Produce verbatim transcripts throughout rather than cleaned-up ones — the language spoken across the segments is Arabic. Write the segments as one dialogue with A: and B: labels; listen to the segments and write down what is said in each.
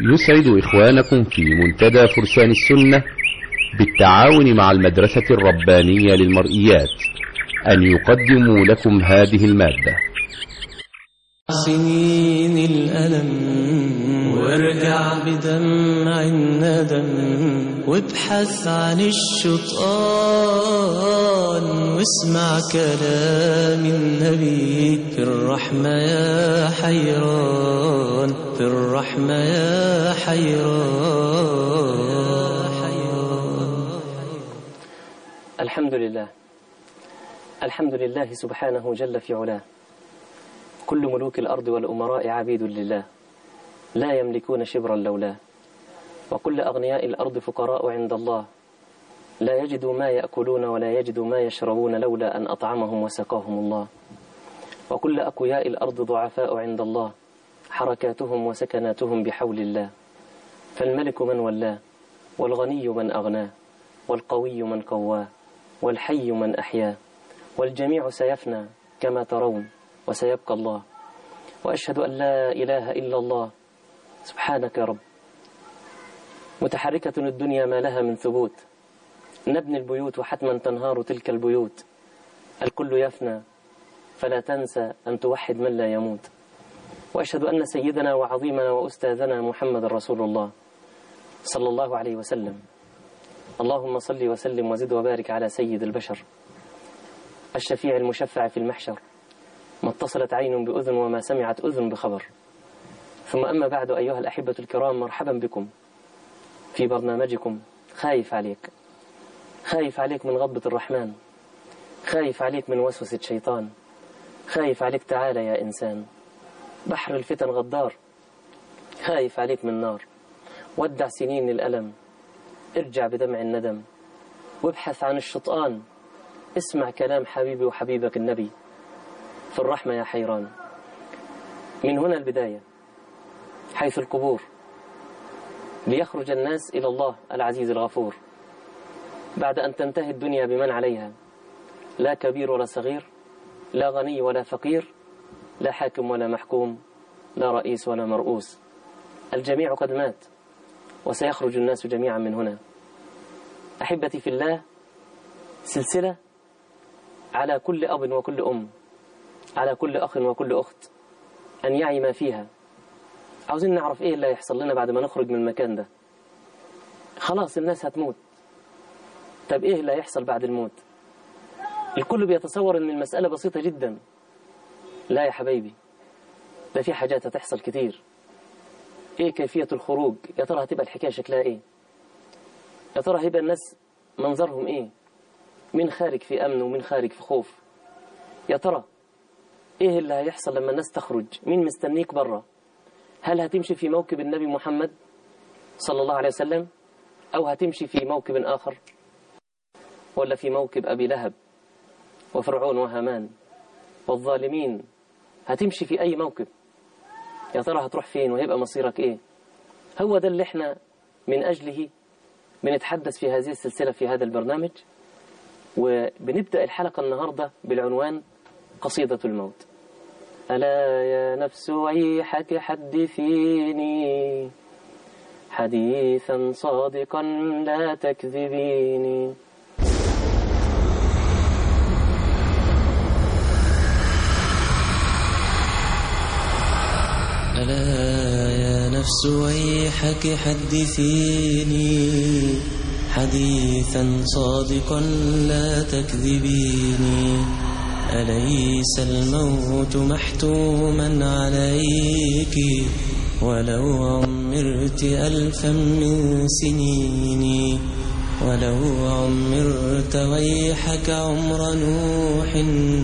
A: يسعد إخوانكم في منتدى فرسان السنة بالتعاون مع المدرسة الربانية للمرئيات أن يقدموا لكم هذه المادة.
B: سنين الألم وارجع بدمع الندم وابحث عن الشطآن واسمع كلام النبي في الرحمة يا حيران، في الرحمة يا حيران.
C: الحمد لله، الحمد لله سبحانه جل في علاه. كل ملوك الأرض والأمراء عبيد لله، لا يملكون شبرا لولاه. وكل أغنياء الأرض فقراء عند الله، لا يجدوا ما يأكلون ولا يجدوا ما يشربون لولا أن أطعمهم وسقاهم الله. وكل أقوياء الأرض ضعفاء عند الله، حركاتهم وسكناتهم بحول الله. فالملك من ولاه، والغني من أغناه، والقوي من قواه، والحي من أحياه. والجميع سيفنى كما ترون وسيبقى الله. وأشهد أن لا إله إلا الله. سبحانك يا رب. متحركة الدنيا ما لها من ثبوت، نبني البيوت وحتما تنهار تلك البيوت. الكل يفنى فلا تنسى أن توحد من لا يموت. وأشهد أن سيدنا وعظيمنا وأستاذنا محمد رسول الله صلى الله عليه وسلم. اللهم صل وسلم وزد وبارك على سيد البشر، الشفيع المشفع في المحشر، ما اتصلت عين بأذن وما سمعت أذن بخبر. ثم أما بعد، أيها الأحبة الكرام، مرحبا بكم في برنامجكم خايف عليك. خايف عليك من غضبة الرحمن، خايف عليك من وسوسة شيطان، خايف عليك تعالى يا إنسان، بحر الفتن غدار. خايف عليك من نار، ودع سنين الألم، ارجع بدمع الندم، وابحث عن الشطآن. اسمع كلام حبيبي وحبيبك النبي في الرحمة يا حيران. من هنا البداية، حيث القبور، ليخرج الناس إلى الله العزيز الغفور بعد أن تنتهي الدنيا بمن عليها، لا كبير ولا صغير، لا غني ولا فقير، لا حاكم ولا محكوم، لا رئيس ولا مرؤوس. الجميع قد مات وسيخرج الناس جميعا من هنا. أحبتي في الله، سلسلة على كل أب وكل أم، على كل أخ وكل أخت أن يعي ما فيها. عاوزين نعرف إيه اللي هيحصل لنا بعد ما نخرج من المكان ده. خلاص الناس هتموت، طب إيه اللي هيحصل بعد الموت؟ الكل بيتصور أن المسألة بسيطة جدا. لا يا حبايبي، ده في حاجات هتحصل كتير. إيه كيفية الخروج؟ يا ترى هتبقى الحكاية شكلها إيه؟ يا ترى هيبقى الناس منظرهم إيه؟ مين خارج في أمن ومين خارج في خوف؟ يا ترى إيه اللي هيحصل لما الناس تخرج؟ مين مستنيك برا؟ هل هتمشي في موكب النبي محمد صلى الله عليه وسلم، أو هتمشي في موكب آخر، ولا في موكب أبي لهب وفرعون وهامان والظالمين؟ هتمشي في أي موكب؟ يا ترى هتروح فين وهيبقى مصيرك إيه؟ هو ده اللي احنا من أجله بنتحدث في هذه السلسلة في هذا البرنامج. وبنبدأ الحلقة النهاردة بالعنوان قصيدة الموت. ألا يا نفس ويحك حدثيني حديثا صادقا لا تكذبيني.
B: ألا يا نفس ويحك حدثيني حديثا صادقا لا تكذبيني. أليس الموت محتوما عليك ولو عمرت ألفا من سنين؟ ولو عمرت ويحك عمر نوح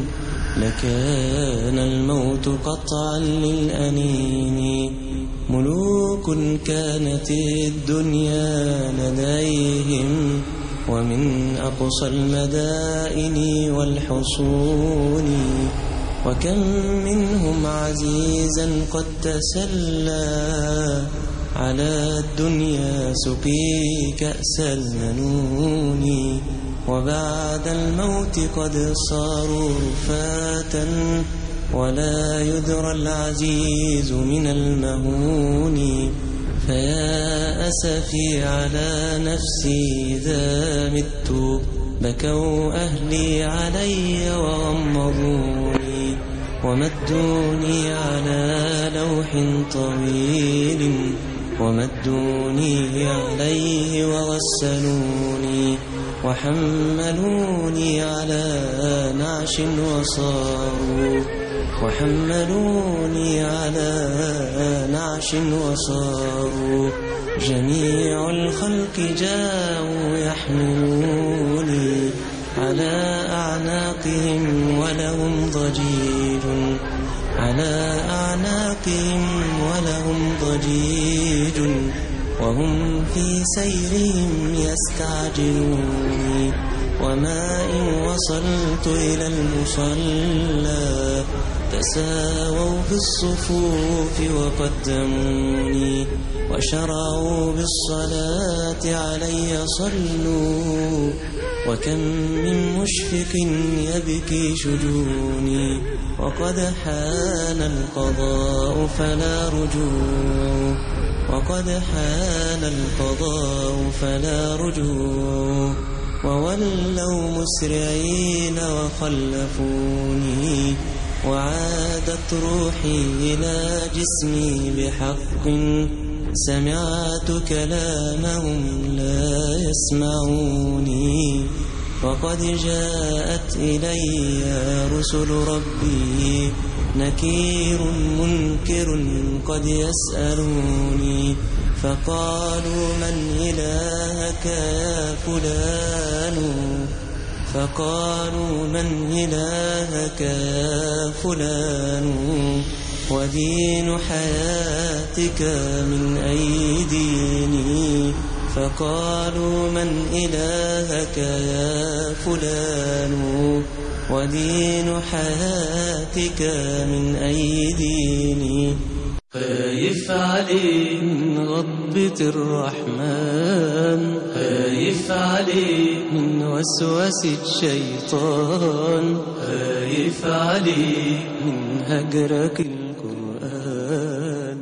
B: لكان الموت قطعا للأنين. ملوك كانت الدنيا لديهم ومن أقصى المدائن والحصون، وكم منهم عزيزا قد تسلى على الدنيا سقي كأس المنون. وبعد الموت قد صاروا رفاتا ولا يدرى العزيز من المهون. فيا أسفي على نفسي إذا مت، بكوا أهلي علي وغمضوني، ومدوني على لوح طويل، ومدوني عليه وغسلوني، وحملوني على نعش وصاروا وحملوني على نعش وصاروا جميع الخلق جاءوا يحملوني على أعناقهم ولهم ضجيج على أعناقهم ولهم ضجيج وهم في سيرهم يستعجلوني، وما إن وصلت إلى المصلى تساووا في الصفوف وقدموني، وشرعوا بالصلاة علي صلوا، وكم من مشفق يبكي شجوني، وقد حان القضاء فلا رجوع وقد حان القضاء فلا رجوع وولوا مسرعين وخلفوني، وعادت روحي إلى جسمي بحق، سمعت كلامهم لا يسمعوني، وقد جاءت إلي رسل ربي نكير منكر قد يسألوني، فقالوا من إلهك يا فلان فقالوا من إلهك يا فلان ودين حياتك من أي ديني، فقالوا من إلهك يا فلان ودين حياتك من أي ديني. خايف عليك من غضبة الرحمن، خايف عليك من وسوسة الشيطان، خايف عليك من هجرك القرآن.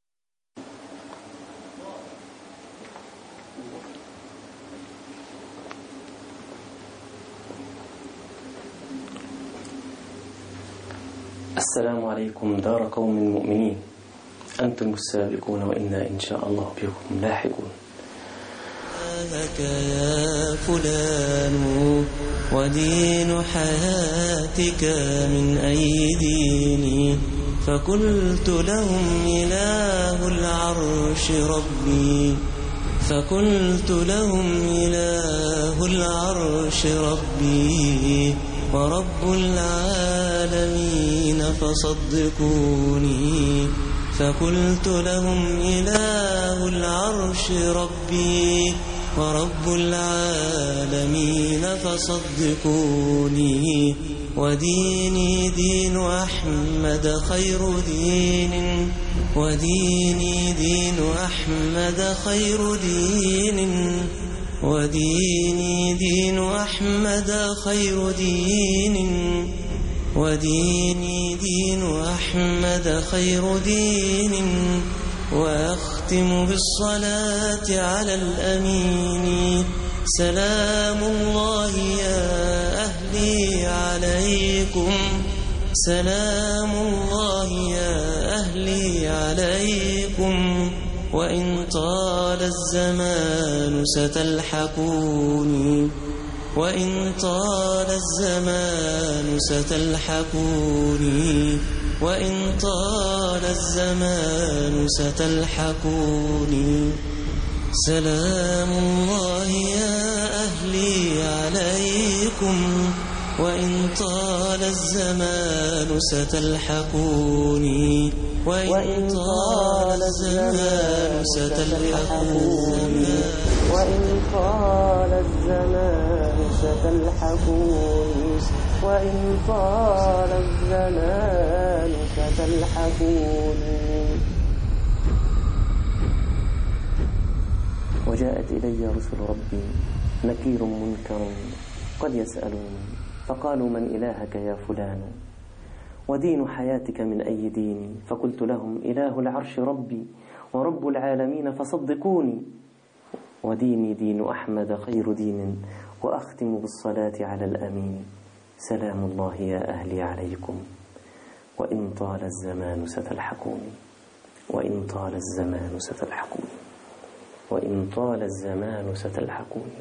C: السلام عليكم دار قوم مؤمنين، أنتم السابقون وإنا إن شاء الله بكم لاحقون.
B: لك يا فلان ودين حياتك من أي ديني، فقلت لهم إله العرش ربي فقلت لهم إله العرش ربي ورب العالمين فصدقوني، فقلت لهم إله العرش ربي ورب العالمين فصدقوني، وديني دين أحمد خير دين وديني دين أحمد خير دين وديني دين أحمد خير دين وديني دين أحمد خير دين وأختم بالصلاة على الأمين. سلام الله يا أهلي عليكم سلام الله يا أهلي عليكم، وإن طال الزمان ستلحقوني وإن طال الزمان ستلحقوني وإن طال الزمان ستلحقوني. سلام الله يا أهلي عليكم، وإن طال الزمان ستلحقوني وإن طال الزمان ستلحقوني وإن طال الزمان ستلحقوني وإن طال الزمان ستلحقوني. وجاءت إلي رسل ربي نكير منكر قد يسألوني، فقالوا من إلهك يا فلان ودين حياتك من أي دين، فقلت لهم إله العرش ربي ورب العالمين فصدقوني، وديني دين أحمد خير دين، وأختم بالصلاة على الأمين. سلام الله يا أهلي عليكم، وإن طال الزمان ستلحقوني، وإن طال الزمان ستلحقوني، وإن طال الزمان ستلحقوني.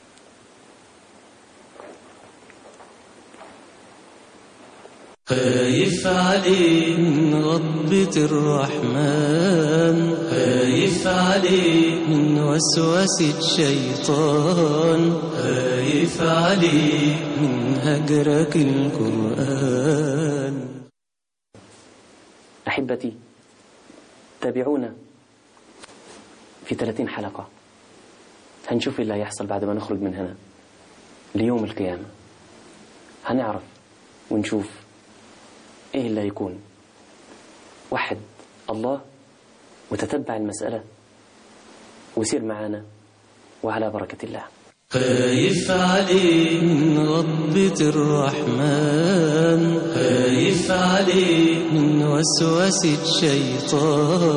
D: خايف عليك من غضبة الرحمن، خايف عليك من وسوسة الشيطان، خايف عليك من هجرك القرآن.
C: أحبتي، تابعونا في ثلاثين حلقة، هنشوف اللي هيحصل بعد ما نخرج من هنا ليوم القيامة. هنعرف ونشوف إيه اللي هيكون. وحد الله وتتبع المسألة وسير معانا وعلى بركة الله.
D: خايف عليك من غضبة الرحمن، خايف عليك من وسوسة الشيطان.